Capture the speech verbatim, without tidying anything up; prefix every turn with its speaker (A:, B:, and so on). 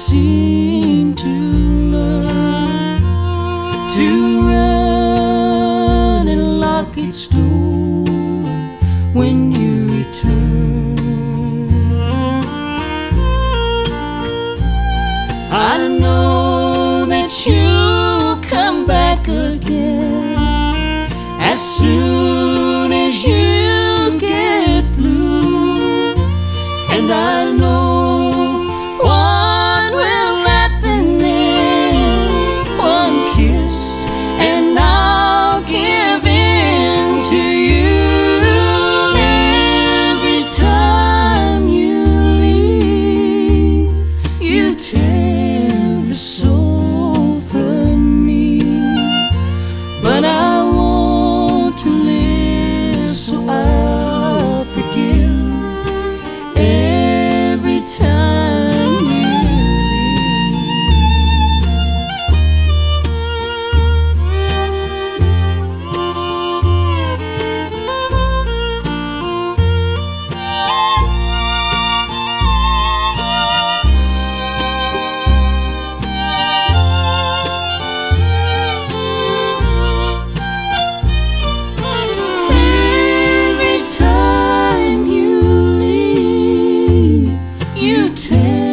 A: seem to learn to run and lock its door when you return. I know that you'll come back again as soon as you get blue, and I know one will happen then, one kiss and I'll give in to you. Every time you leave, you tear the soul from me, but I want to live, so I'll forgive every time you Every time you leave, you tell